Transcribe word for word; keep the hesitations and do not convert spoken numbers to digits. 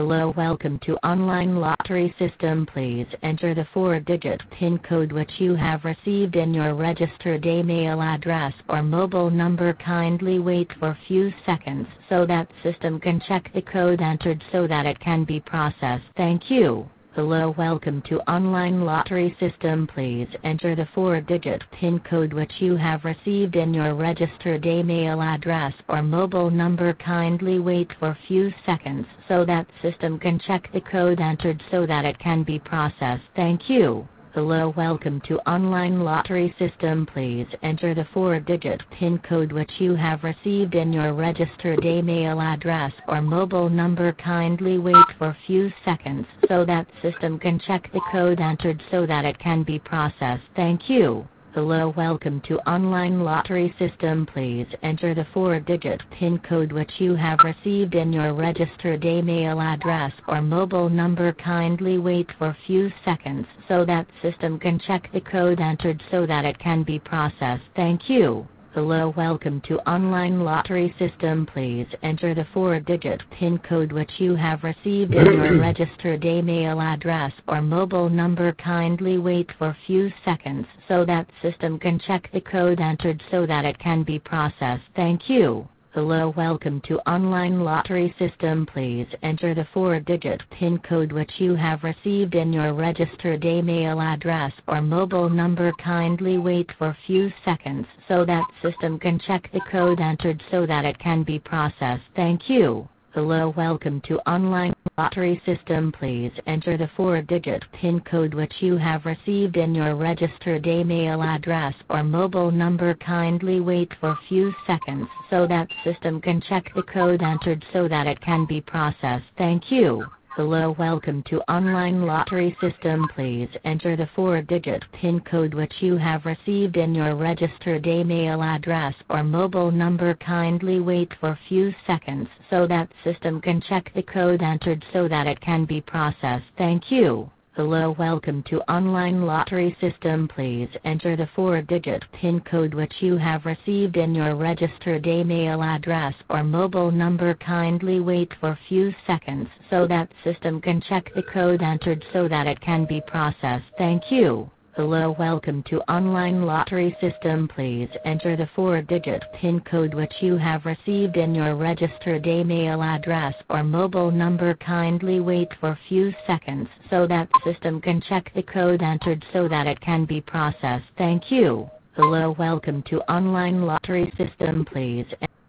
Hello, welcome to online lottery system. Please enter the four-digit PIN code which you have received in your registered email address or mobile number. Kindly wait for few seconds so that system can check the code entered so that it can be processed. Thank you. Hello, welcome to online lottery system. Please enter the four-digit PIN code which you have received in your registered email address or mobile number. Kindly wait for few seconds so that system can check the code entered so that it can be processed. Thank you. Hello, welcome to online lottery system. Please enter the four-digit PIN code which you have received in your registered email address or mobile number. Kindly wait for few seconds so that system can check the code entered so that it can be processed. Thank you. Hello, welcome to online lottery system. Please enter the four-digit PIN code which you have received in your registered email address or mobile number. Kindly wait for few seconds so that system can check the code entered so that it can be processed. Thank you. Hello, welcome to online lottery system. Please enter the four-digit PIN code which you have received in your registered email address or mobile number. Kindly wait for few seconds so that system can check the code entered so that it can be processed. Thank you. Hello, welcome to online lottery system. Please enter the four-digit PIN code which you have received in your registered email address or mobile number. Kindly wait for few seconds so that system can check the code entered so that it can be processed. Thank you. Hello, welcome to online lottery system. Please enter the four-digit PIN code which you have received in your registered email address or mobile number. Kindly wait for few seconds so that system can check the code entered so that it can be processed. Thank you. Hello, welcome to online lottery system. Please enter the four-digit PIN code which you have received in your registered email address or mobile number. Kindly wait for few seconds so that system can check the code entered so that it can be processed. Thank you. Hello, welcome to online lottery system. Please enter the four-digit PIN code which you have received in your registered email address or mobile number. Kindly wait for few seconds so that system can check the code entered so that it can be processed. Thank you. Hello, welcome to online lottery system. Please enter the four-digit PIN code which you have received in your registered email address or mobile number. Kindly wait for few seconds so that system can check the code entered so that it can be processed. Thank you. Hello, welcome to online lottery system. Please